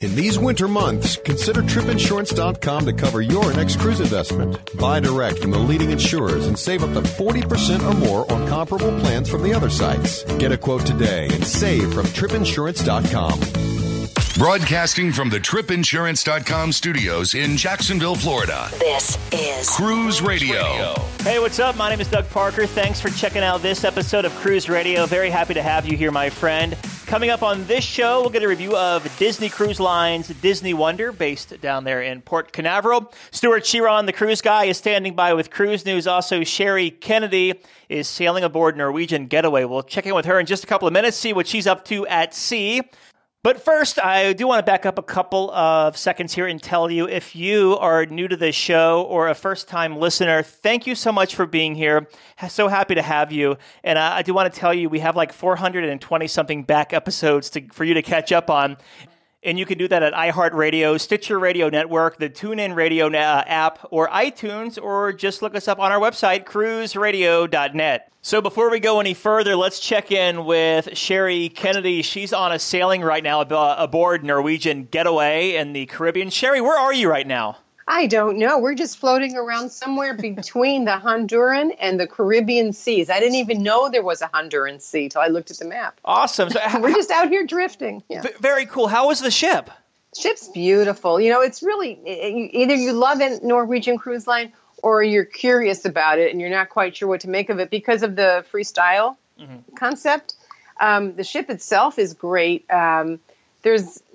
In these winter months, consider tripinsurance.com to cover your next cruise investment. Buy direct from the leading insurers and save up to 40% or more on comparable plans from the other sites. Get a quote today and save from tripinsurance.com. Broadcasting from the tripinsurance.com studios in Jacksonville, Florida. This is Cruise Radio. Hey, what's up? My name is Doug Parker. Thanks for checking out this episode of Cruise Radio. Very happy to have you here, my friend. Coming up on this show, we'll get a review of Disney Cruise Line's Disney Wonder, based down there in Port Canaveral. Stuart Chiron, the cruise guy, is standing by with cruise news. Also, Sherry Kennedy is sailing aboard Norwegian Getaway. We'll check in with her in just a couple of minutes, see what she's up to at sea. But first, I do want to back up a couple of seconds here and tell you, if you are new to this show or a first-time listener, thank you so much for being here. So happy to have you. And I do want to tell you, we have like 420-something back episodes for you to catch up on. And you can do that at iHeartRadio, Stitcher Radio Network, the TuneIn Radio app, or iTunes, or just look us up on our website, cruiseradio.net. So before we go any further, let's check in with Sherry Kennedy. She's on a sailing right now aboard Norwegian Getaway in the Caribbean. Sherry, where are you right now? I don't know. We're just floating around somewhere between the Honduran and the Caribbean seas. I didn't even know there was a Honduran sea till I looked at the map. Awesome. So, we're just out here drifting. Yeah. Very cool. How was the ship? Ship's beautiful. You know, it's really, either you love a Norwegian Cruise Line or you're curious about it and you're not quite sure what to make of it because of the freestyle concept. The ship itself is great. There's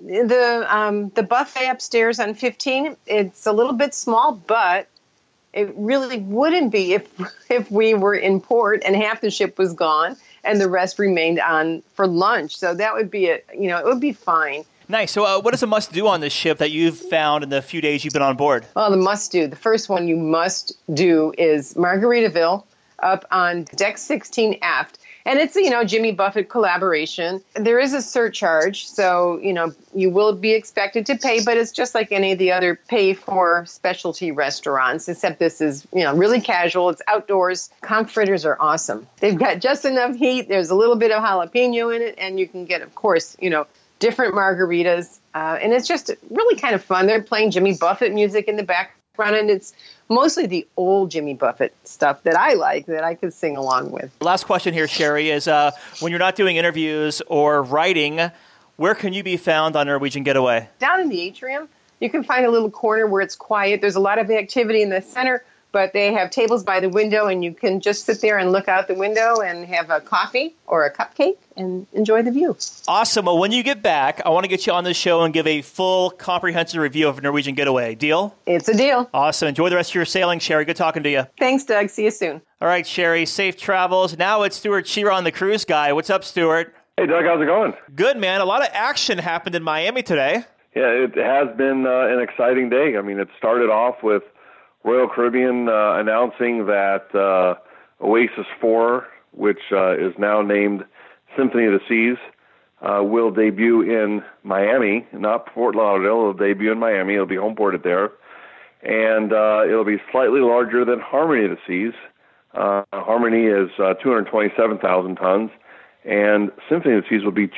the buffet upstairs on 15. It's a little bit small, but it really wouldn't be if we were in port and half the ship was gone and the rest remained on for lunch. So that would be it would be fine. Nice. So what is a must-do on this ship that you've found in the few days you've been on board? Well, the must-do. The first one you must do is Margaritaville up on deck 16 aft. And it's a, Jimmy Buffett collaboration. There is a surcharge, so, you will be expected to pay, but it's just like any of the other pay-for specialty restaurants, except this is, really casual. It's outdoors. Conch fritters are awesome. They've got just enough heat. There's a little bit of jalapeno in it, and you can get, of course, different margaritas. And it's just really kind of fun. They're playing Jimmy Buffett music in the background, and it's mostly the old Jimmy Buffett stuff that I like, that I could sing along with. Last question here, Sherry, is when you're not doing interviews or writing, where can you be found on Norwegian Getaway? Down in the atrium. You can find a little corner where it's quiet. There's a lot of activity in the center, but they have tables by the window, and you can just sit there and look out the window and have a coffee or a cupcake and enjoy the view. Awesome. Well, when you get back, I want to get you on the show and give a full, comprehensive review of Norwegian Getaway. Deal? It's a deal. Awesome. Enjoy the rest of your sailing, Sherry. Good talking to you. Thanks, Doug. See you soon. All right, Sherry. Safe travels. Now it's Stuart Chiron, the cruise guy. What's up, Stuart? Hey, Doug. How's it going? Good, man. A lot of action happened in Miami today. Yeah, it has been an exciting day. I mean, it started off with Royal Caribbean announcing that Oasis 4, which is now named Symphony of the Seas, will debut in Miami, not Fort Lauderdale. It'll debut in Miami. It'll be home ported there. And it'll be slightly larger than Harmony of the Seas. Harmony is 227,000 tons, and Symphony of the Seas will be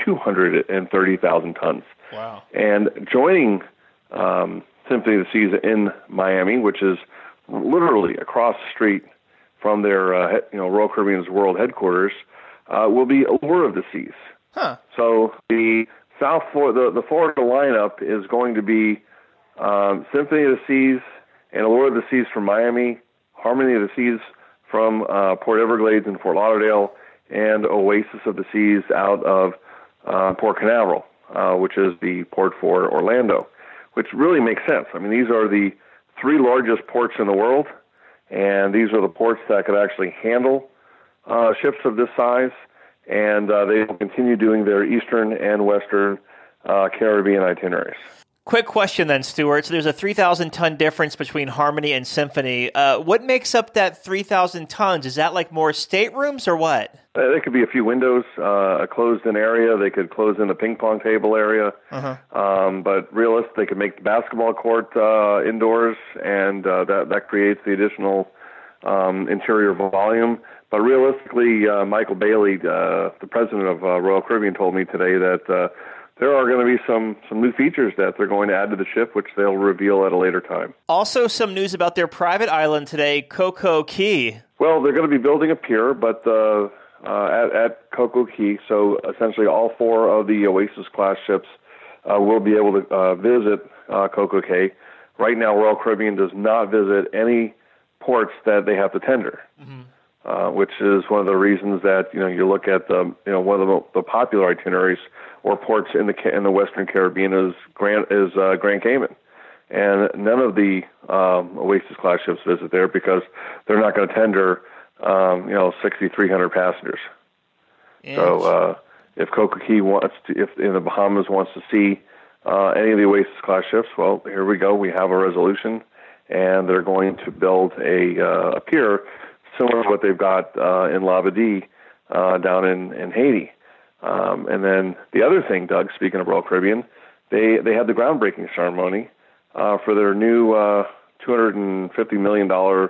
230,000 tons. Wow. And joining Symphony of the Seas in Miami, which is literally across the street from their Royal Caribbean's world headquarters, will be Allure of the Seas. Huh. So the the Florida lineup is going to be Symphony of the Seas and Allure of the Seas from Miami, Harmony of the Seas from Port Everglades and Fort Lauderdale, and Oasis of the Seas out of Port Canaveral, which is the port for Orlando, which really makes sense. I mean, these are the three largest ports in the world, and these are the ports that could actually handle ships of this size, and they will continue doing their eastern and western Caribbean itineraries. Quick question then, Stuart. So there's a 3,000-ton difference between Harmony and Symphony. What makes up that 3,000 tons? Is that like more staterooms or what? There could be a few windows, a closed-in area. They could close in the ping-pong table area. But realistically, they could make the basketball court indoors, and that creates the additional interior volume. But realistically, Michael Bailey, the president of Royal Caribbean, told me today that there are going to be some new features that they're going to add to the ship, which they'll reveal at a later time. Also, some news about their private island today, Coco Key. Well, they're going to be building a pier, but at Coco Key, so essentially all 4 of the Oasis-class ships will be able to visit Coco Cay. Right now, Royal Caribbean does not visit any ports that they have to tender, which is one of the reasons that you look at one of the popular itineraries or ports in the Western Caribbean is Grand Cayman, and none of the Oasis-class ships visit there because they're not going to tender 6,300 passengers. Yes. So if Coco Key if in the Bahamas wants to see any of the Oasis-class ships, well, here we go. We have a resolution, and they're going to build a pier similar to what they've got in Labadee down in Haiti. And then the other thing, Doug, speaking of Royal Caribbean, they had the groundbreaking ceremony for their new $250 million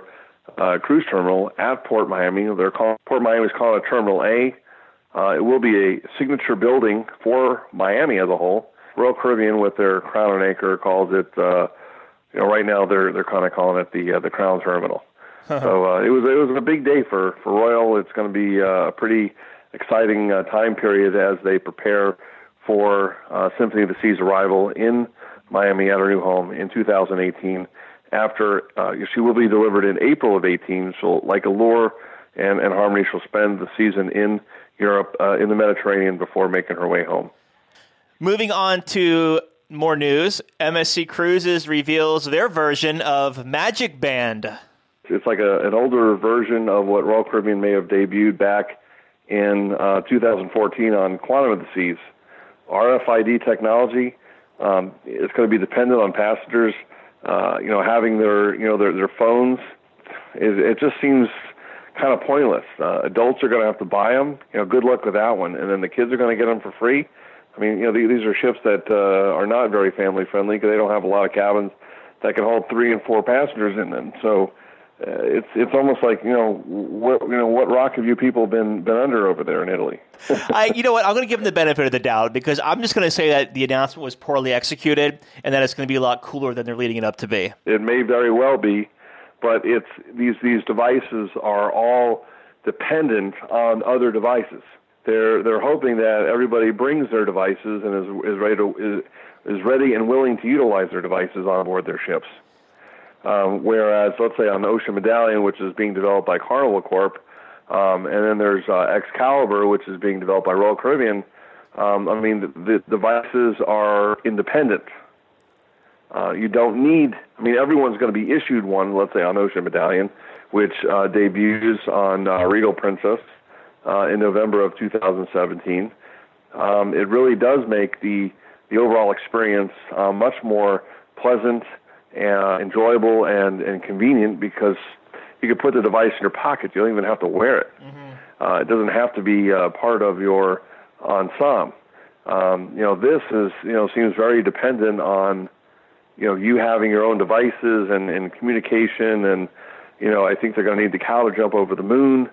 cruise terminal at Port Miami. Port Miami is calling it Terminal A. It will be a signature building for Miami as a whole. Royal Caribbean, with their Crown and Anchor, calls it. Right now they're kind of calling it the Crown Terminal. So it was a big day for Royal. It's going to be a pretty exciting time period as they prepare for Symphony of the Seas' arrival in Miami at her new home in 2018. After she will be delivered in April of 18, so like Allure and Harmony, she'll spend the season in Europe, in the Mediterranean, before making her way home. Moving on to more news, MSC Cruises reveals their version of Magic Band. It's like an older version of what Royal Caribbean may have debuted back in 2014 on Quantum of the Seas. RFID technology is going to be dependent on passengers, having their phones. It just seems kind of pointless. Adults are going to have to buy them. Good luck with that one. And then the kids are going to get them for free. I mean, these are ships that are not very family friendly because they don't have a lot of cabins that can hold 3 and 4 passengers in them. So it's almost like what rock have you people been under over there in Italy? You know what? I'm going to give them the benefit of the doubt because I'm just going to say that the announcement was poorly executed and that it's going to be a lot cooler than they're leading it up to be. It may very well be, but it's these devices are all dependent on other devices. They're hoping that everybody brings their devices and is ready and willing to utilize their devices on board their ships. Whereas, let's say on the Ocean Medallion, which is being developed by Carnival Corp, and then there's Excalibur, which is being developed by Royal Caribbean. The devices are independent. You don't need. Everyone's going to be issued one. Let's say on Ocean Medallion, which debuts on Regal Princess in November of 2017. It really does make the overall experience much more pleasant and enjoyable and convenient because you can put the device in your pocket. You don't even have to wear it. It doesn't have to be part of your ensemble. This seems very dependent on you having your own devices and communication, and I think they're going to need the cow to jump over the moon.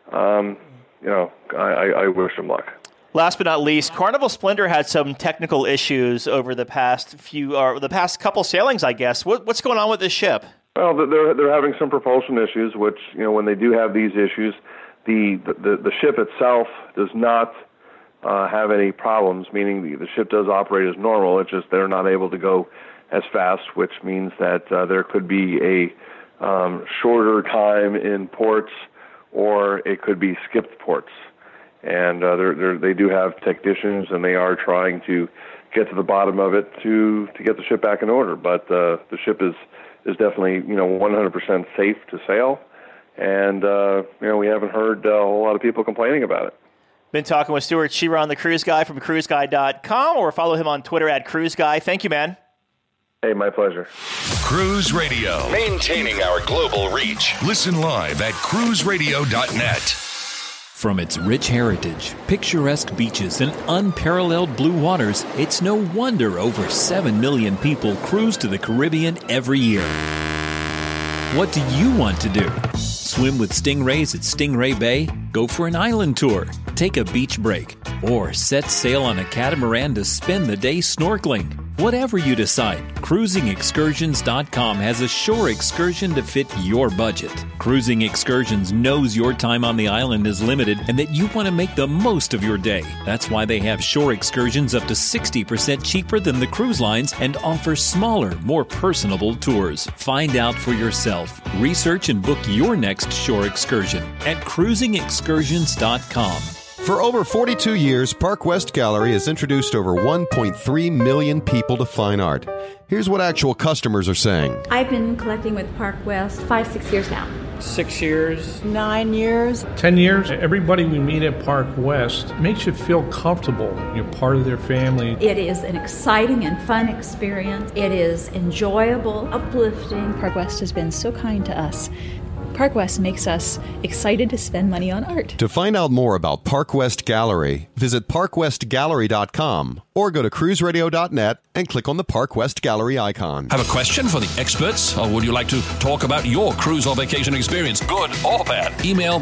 I wish them luck. Last but not least, Carnival Splendor had some technical issues over the past couple sailings, I guess. What's going on with this ship? Well, they're having some propulsion issues, which when they do have these issues, the ship itself does not have any problems. Meaning the ship does operate as normal. It's just they're not able to go as fast, which means that there could be a shorter time in ports, or it could be skipped ports. And they do have technicians, and they are trying to get to the bottom of it to get the ship back in order. But the ship is definitely 100% safe to sail, and we haven't heard a whole lot of people complaining about it. Been talking with Stuart Chiron, the Cruise Guy from CruiseGuy.com, or follow him on Twitter at CruiseGuy. Thank you, man. Hey, my pleasure. Cruise Radio, maintaining our global reach. Listen live at cruiseradio.net. From its rich heritage, picturesque beaches, and unparalleled blue waters, it's no wonder over 7 million people cruise to the Caribbean every year. What do you want to do? Swim with stingrays at Stingray Bay? Go for an island tour? Take a beach break? or set sail on a catamaran to spend the day snorkeling. Whatever you decide, CruisingExcursions.com has a shore excursion to fit your budget. Cruising Excursions knows your time on the island is limited and that you want to make the most of your day. That's why they have shore excursions up to 60% cheaper than the cruise lines and offer smaller, more personable tours. Find out for yourself. Research and book your next shore excursion at CruisingExcursions.com. For over 42 years, Park West Gallery has introduced over 1.3 million people to fine art. Here's what actual customers are saying. I've been collecting with Park West 5-6 years now. 6 years. 9 years. 10 years. Everybody we meet at Park West makes you feel comfortable. You're part of their family. It is an exciting and fun experience. It is enjoyable, uplifting. Park West has been so kind to us. Park West makes us excited to spend money on art. To find out more about Park West Gallery, visit parkwestgallery.com or go to cruiseradio.net and click on the Park West Gallery icon. Have a question for the experts, or would you like to talk about your cruise or vacation experience, good or bad? Email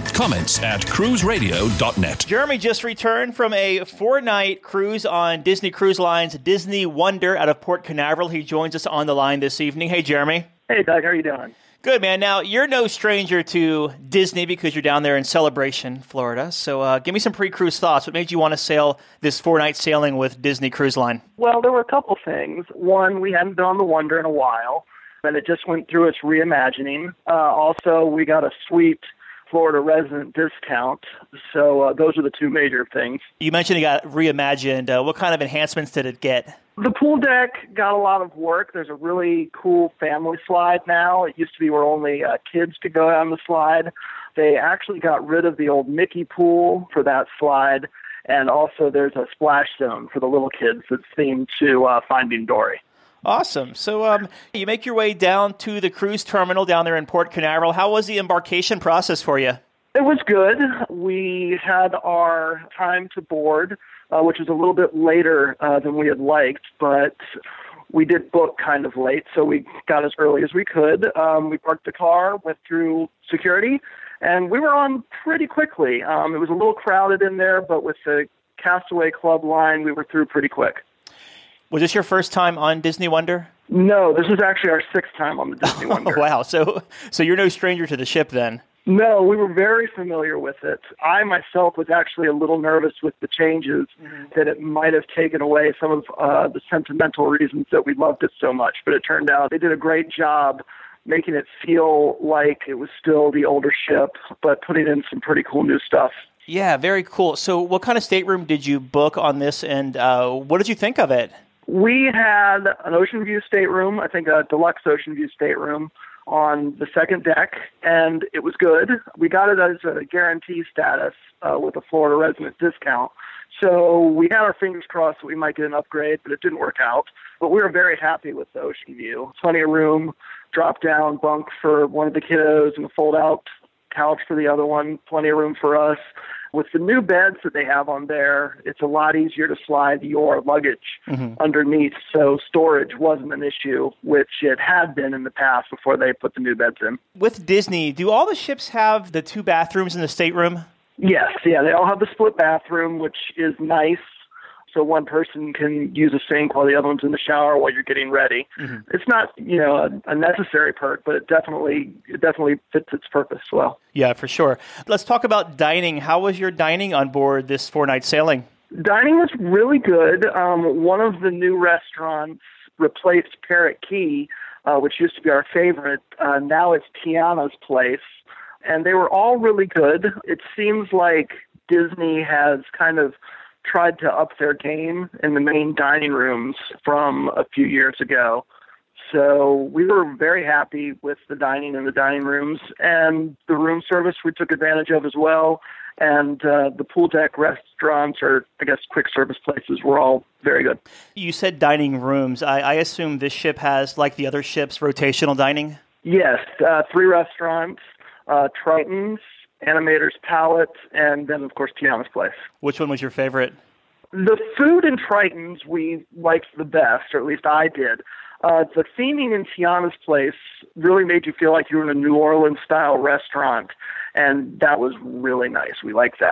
comments@cruiseradio.net. Jeremy just returned from a 4-night cruise on Disney Cruise Line's Disney Wonder out of Port Canaveral. He joins us on the line this evening. Hey, Jeremy. Hey, Doug. How are you doing? Good, man. Now, you're no stranger to Disney because you're down there in Celebration, Florida. So give me some pre-cruise thoughts. What made you want to sail this 4-night sailing with Disney Cruise Line? Well, there were a couple things. One, we hadn't been on the Wonder in a while, and it just went through its reimagining. Also, we got a sweet Florida resident discount. So those are the two major things. You mentioned it got reimagined. What kind of enhancements did it get? The pool deck got a lot of work. There's a really cool family slide now. It used to be where only kids could go on the slide. They actually got rid of the old Mickey pool for that slide. And also there's a splash zone for the little kids that's themed to Finding Dory. Awesome. So you make your way down to the cruise terminal down there in Port Canaveral. How was the embarkation process for you? It was good. We had our time to board, which is a little bit later than we had liked, but we did book kind of late, so we got as early as we could. We parked the car, went through security, and we were on pretty quickly. It was a little crowded in there, but with the Castaway Club line, we were through pretty quick. Was this your first time on Disney Wonder? No, this is actually our 6th time on the Disney Wonder. Oh, wow. So you're no stranger to the ship then? No, we were very familiar with it. I myself was actually a little nervous with the changes, that it might have taken away some of the sentimental reasons that we loved it so much. But it turned out they did a great job making it feel like it was still the older ship, but putting in some pretty cool new stuff. Yeah, very cool. So what kind of stateroom did you book on this, and what did you think of it? We had an ocean view stateroom, I think a deluxe ocean view stateroom, on the second deck, and it was good. We got it as a guarantee status with a Florida resident discount. So we had our fingers crossed that we might get an upgrade, but it didn't work out. But we were very happy with the ocean view. Plenty of room, drop-down bunk for one of the kiddos and a fold-out couch for the other one. Plenty of room for us. With the new beds that they have on there, it's a lot easier to slide your luggage underneath, so storage wasn't an issue, which it had been in the past before they put the new beds in. With Disney, do all the ships have the 2 bathrooms in the stateroom? Yes, yeah, they all have the split bathroom, which is nice. So one person can use a sink while the other one's in the shower while you're getting ready. It's not, a necessary perk, but it definitely fits its purpose well. Yeah, for sure. Let's talk about dining. How was your dining on board this 4-night sailing? Dining was really good. One of the new restaurants replaced Parrot Key, which used to be our favorite. Now it's Tiana's Place, and they were all really good. It seems like Disney has kind of tried to up their game in the main dining rooms from a few years ago. So we were very happy with the dining in the dining rooms, and the room service we took advantage of as well. And the pool deck restaurants, or I guess quick service places, were all very good. You said dining rooms. I assume this ship has, like the other ships, rotational dining? Yes, 3 restaurants, Triton's, Animator's Palette, and then, of course, Tiana's Place. Which one was your favorite? The food in Triton's we liked the best, or at least I did. The theming in Tiana's Place really made you feel like you were in a New Orleans-style restaurant, and that was really nice. We liked that.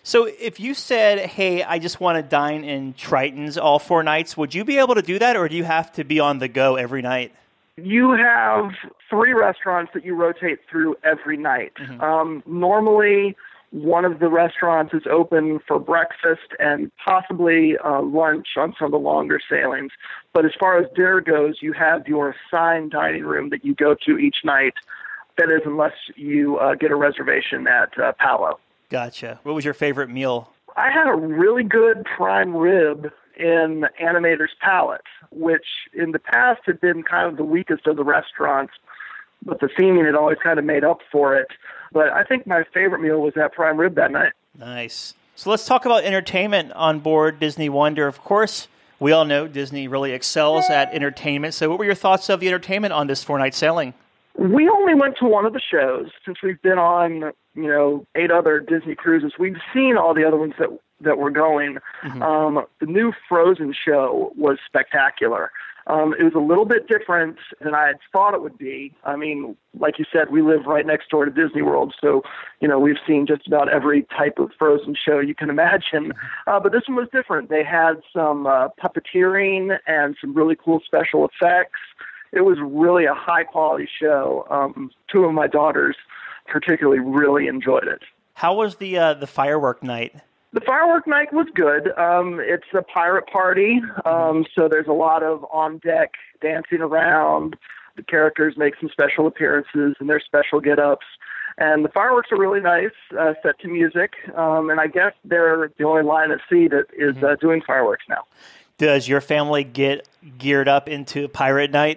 So if you said, hey, I just want to dine in Triton's all 4 nights, would you be able to do that, or do you have to be on the go every night? You have 3 restaurants that you rotate through every night. Normally, one of the restaurants is open for breakfast and possibly lunch on some of the longer sailings. But as far as dinner goes, you have your assigned dining room that you go to each night. That is, unless you get a reservation at Palo. Gotcha. What was your favorite meal? I had a really good prime rib in Animator's Palate, which in the past had been kind of the weakest of the restaurants, but the theming had always kind of made up for it. But I think my favorite meal was that prime rib that night. Nice. So let's talk about entertainment on board Disney Wonder. Of course, we all know Disney really excels at entertainment. So what were your thoughts of the entertainment on this 4-night sailing? We only went to one of the shows since we've been on, 8 other Disney cruises. We've seen all the other ones that were going. The new Frozen show was spectacular. It was a little bit different than I had thought it would be. I mean, like you said, we live right next door to Disney World, so, we've seen just about every type of Frozen show you can imagine. But this one was different. They had some puppeteering and some really cool special effects. It was really a high-quality show. 2 of my daughters particularly really enjoyed it. How was the firework night? The firework night was good. It's a pirate party, so there's a lot of on-deck dancing around. The characters make some special appearances and their special get-ups. And the fireworks are really nice, set to music. And I guess they're the only line at sea that is doing fireworks now. Does your family get geared up into pirate night?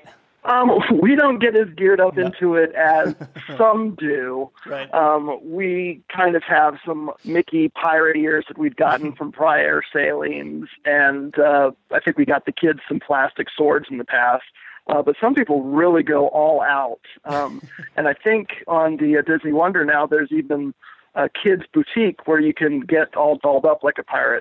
We don't get as geared up into it as some do. Right. We kind of have some Mickey pirate ears that we've gotten from prior sailings, and I think we got the kids some plastic swords in the past. But some people really go all out. And I think on the Disney Wonder now, there's even a kids' boutique where you can get all dolled up like a pirate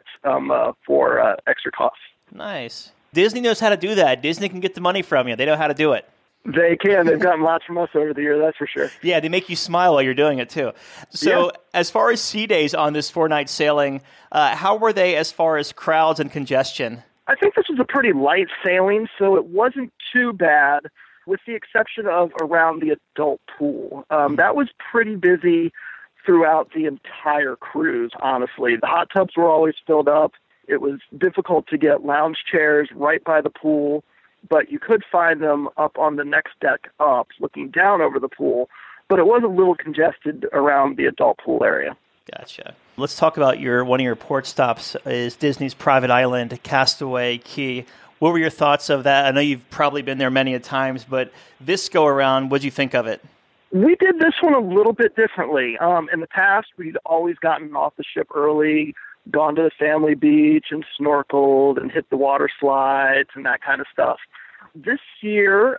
for extra cost. Nice. Disney knows how to do that. Disney can get the money from you. They know how to do it. They can. They've gotten lots from us over the years, that's for sure. Yeah, they make you smile while you're doing it, too. So as far as sea days on this 4-night sailing, how were they as far as crowds and congestion? I think this was a pretty light sailing, so it wasn't too bad, with the exception of around the adult pool. That was pretty busy throughout the entire cruise, honestly. The hot tubs were always filled up. It was difficult to get lounge chairs right by the pool, but you could find them up on the next deck up, looking down over the pool. But it was a little congested around the adult pool area. Gotcha. Let's talk about one of your port stops is Disney's private island, Castaway Cay. What were your thoughts of that? I know you've probably been there many a times, but this go around, what did you think of it? We did this one a little bit differently. In the past, we'd always gotten off the ship early, gone to the family beach and snorkeled and hit the water slides and that kind of stuff. This year,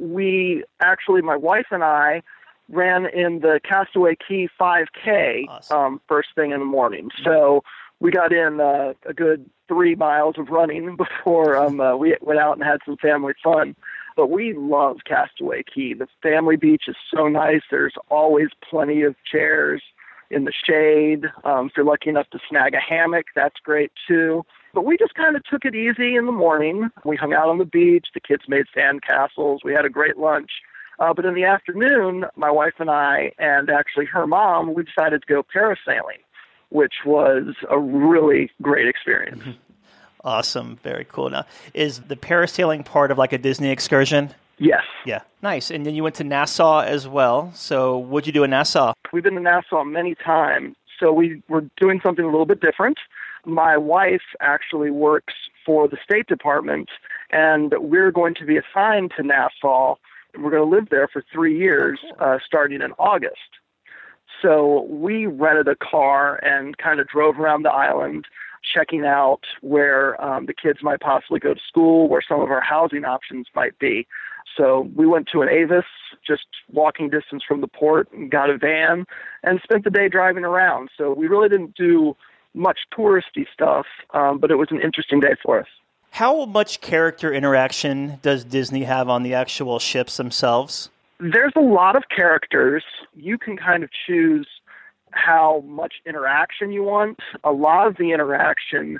my wife and I ran in the Castaway Cay 5K first thing in the morning. So we got in a good 3 miles of running before we went out and had some family fun. But we love Castaway Cay. The family beach is so nice. There's always plenty of chairs in the shade. If you're lucky enough to snag a hammock, that's great too. But we just kind of took it easy in the morning. We hung out on the beach. The kids made sand castles. We had a great lunch. But in the afternoon, my wife and I, and actually her mom, we decided to go parasailing, which was a really great experience. Awesome. Very cool. Now, is the parasailing part of like a Disney excursion? Yes. Yeah. Nice. And then you went to Nassau as well. So what'd you do in Nassau? We've been to Nassau many times. So we were doing something a little bit different. My wife actually works for the State Department, and we're going to be assigned to Nassau. We're going to live there for 3 years, starting in August. So we rented a car and kind of drove around the island, checking out where the kids might possibly go to school, where some of our housing options might be. So we went to an Avis, just walking distance from the port, and got a van and spent the day driving around. So we really didn't do much touristy stuff, but it was an interesting day for us. How much character interaction does Disney have on the actual ships themselves? There's a lot of characters. You can kind of choose how much interaction you want. A lot of the interaction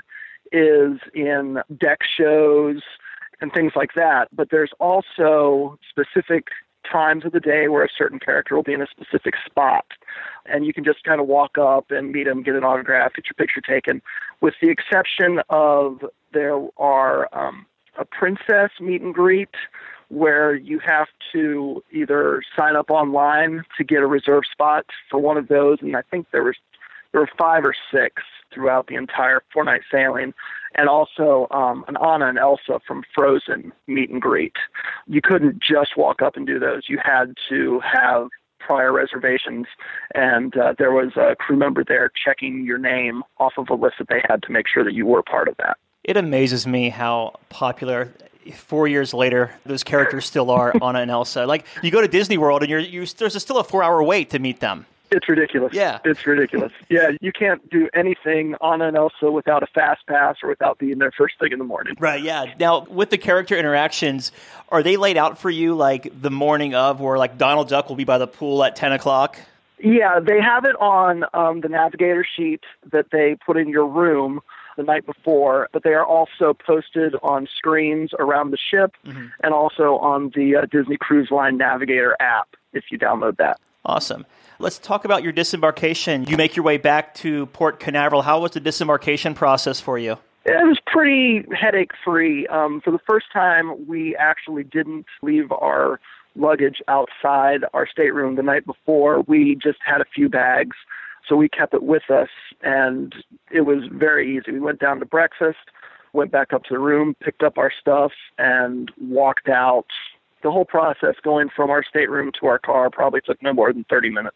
is in deck shows and things like that, but there's also specific times of the day where a certain character will be in a specific spot, and you can just kind of walk up and meet them, get an autograph, get your picture taken, with the exception of there are a princess meet and greet where you have to either sign up online to get a reserve spot for one of those, and I think there were 5 or 6 throughout the entire 4-night sailing, and also an Anna and Elsa from Frozen meet and greet. You couldn't just walk up and do those. You had to have prior reservations, and there was a crew member there checking your name off of a list that they had to make sure that you were part of that. It amazes me how popular 4 years later those characters still are, Anna and Elsa. Like, you go to Disney World and there's still a 4-hour wait to meet them. It's ridiculous. Yeah. It's ridiculous. Yeah, you can't do anything Anna and Elsa without a fast pass or without being there first thing in the morning. Right, yeah. Now, with the character interactions, are they laid out for you like the morning of, where like Donald Duck will be by the pool at 10 o'clock? Yeah, they have it on the navigator sheet that they put in your room the night before, but they are also posted on screens around the ship and also on the Disney Cruise Line Navigator app if you download that. Awesome. Let's talk about your disembarkation. You make your way back to Port Canaveral. How was the disembarkation process for you? It was pretty headache-free. For the first time, we actually didn't leave our luggage outside our stateroom the night before. We just had a few bags, so we kept it with us, and it was very easy. We went down to breakfast, went back up to the room, picked up our stuff, and walked out. The whole process going from our stateroom to our car probably took no more than 30 minutes.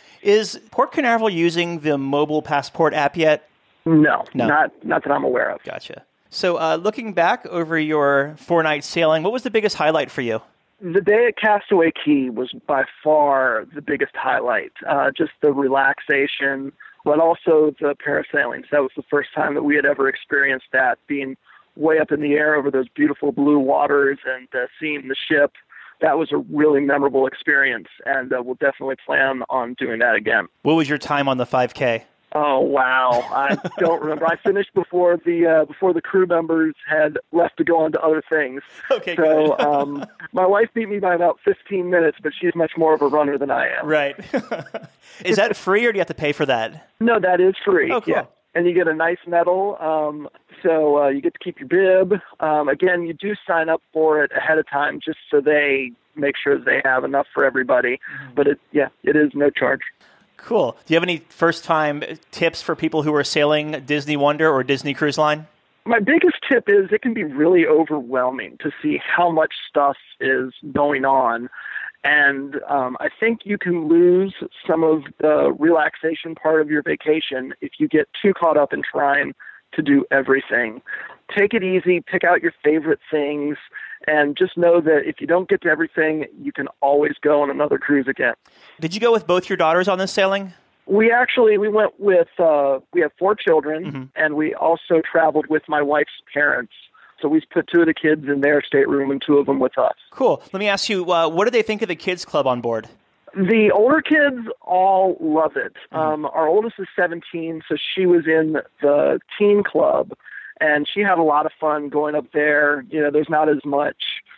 Is Port Canaveral using the mobile passport app yet? No. Not that I'm aware of. Gotcha. So looking back over your 4-night sailing, what was the biggest highlight for you? The day at Castaway Cay was by far the biggest highlight. Just the relaxation, but also the parasailings. That was the first time that we had ever experienced that, being way up in the air over those beautiful blue waters and seeing the ship. That was a really memorable experience, and we'll definitely plan on doing that again. What was your time on the 5K? Oh, wow. I don't remember. I finished before the crew members had left to go on to other things. Okay, so good. My wife beat me by about 15 minutes, but she's much more of a runner than I am. Right. Is that free, or do you have to pay for that? No, that is free. Oh, cool. Yeah. And you get a nice medal, so you get to keep your bib. Again, you do sign up for it ahead of time just so they make sure that they have enough for everybody. But it is no charge. Cool. Do you have any first-time tips for people who are sailing Disney Wonder or Disney Cruise Line? My biggest tip is it can be really overwhelming to see how much stuff is going on. And I think you can lose some of the relaxation part of your vacation if you get too caught up in trying to do everything. Take it easy, pick out your favorite things, and just know that if you don't get to everything, you can always go on another cruise again. Did you go with both your daughters on this sailing? We went with, we have 4 children, and we also traveled with my wife's parents. So we put 2 of the kids in their stateroom and 2 of them with us. Cool. Let me ask you, what do they think of the kids club on board? The older kids all love it. Our oldest is 17, so she was in the teen club, and she had a lot of fun going up there. You know, there's not as much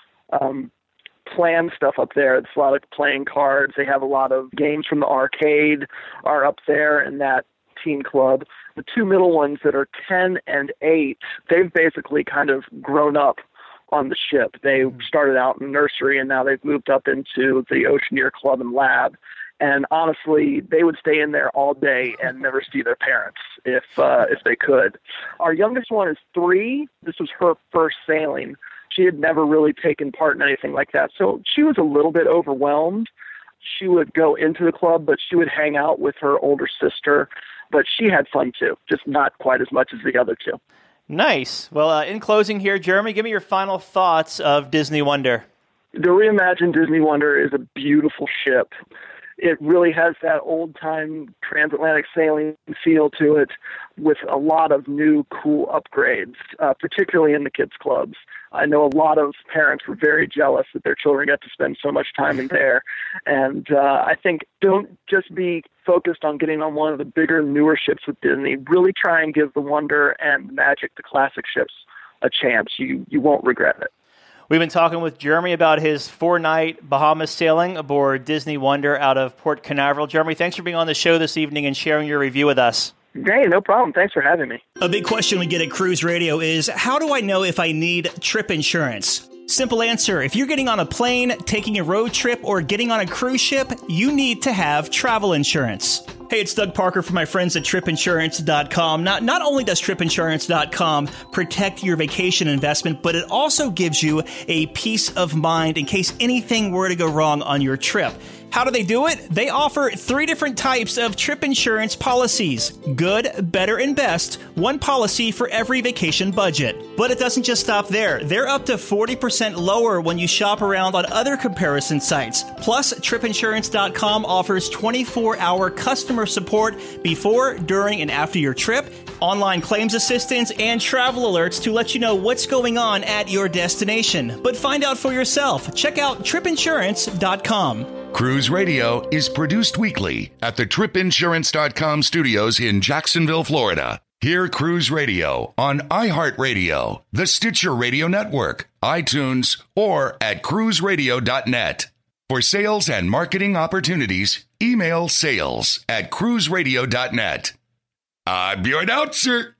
planned stuff up there. It's a lot of playing cards. They have a lot of games from the arcade are up there in that teen club. The 2 middle ones that are 10 and 8, they've basically kind of grown up on the ship. They started out in nursery, and now they've moved up into the Oceaneer Club and Lab. And honestly, they would stay in there all day and never see their parents if they could. Our youngest one is 3. This was her first sailing. She had never really taken part in anything like that, so she was a little bit overwhelmed. She would go into the club, but she would hang out with her older sister. But she had fun too, just not quite as much as the other 2. Nice. Well, in closing here, Jeremy, give me your final thoughts of Disney Wonder. The reimagined Disney Wonder is a beautiful ship. It really has that old-time transatlantic sailing feel to it with a lot of new cool upgrades, particularly in the kids' clubs. I know a lot of parents were very jealous that their children got to spend so much time in there. And I think don't just be focused on getting on one of the bigger, newer ships with Disney. Really try and give the Wonder and the Magic, the classic ships, a chance. You won't regret it. We've been talking with Jeremy about his 4-night Bahamas sailing aboard Disney Wonder out of Port Canaveral. Jeremy, thanks for being on the show this evening and sharing your review with us. Hey, no problem. Thanks for having me. A big question we get at Cruise Radio is, how do I know if I need trip insurance? Simple answer. If you're getting on a plane, taking a road trip, or getting on a cruise ship, you need to have travel insurance. Hey, it's Doug Parker from my friends at tripinsurance.com. Not only does tripinsurance.com protect your vacation investment, but it also gives you a peace of mind in case anything were to go wrong on your trip. How do they do it? They offer 3 different types of trip insurance policies. Good, better, and best. One policy for every vacation budget. But it doesn't just stop there. They're up to 40% lower when you shop around on other comparison sites. Plus, tripinsurance.com offers 24-hour customer support before, during, and after your trip, online claims assistance, and travel alerts to let you know what's going on at your destination. But find out for yourself. Check out tripinsurance.com. Cruise Radio is produced weekly at the tripinsurance.com studios in Jacksonville, Florida. Hear Cruise Radio on iHeartRadio, the Stitcher Radio Network, iTunes, or at cruiseradio.net. For sales and marketing opportunities, email sales@cruiseradio.net. I'm your announcer,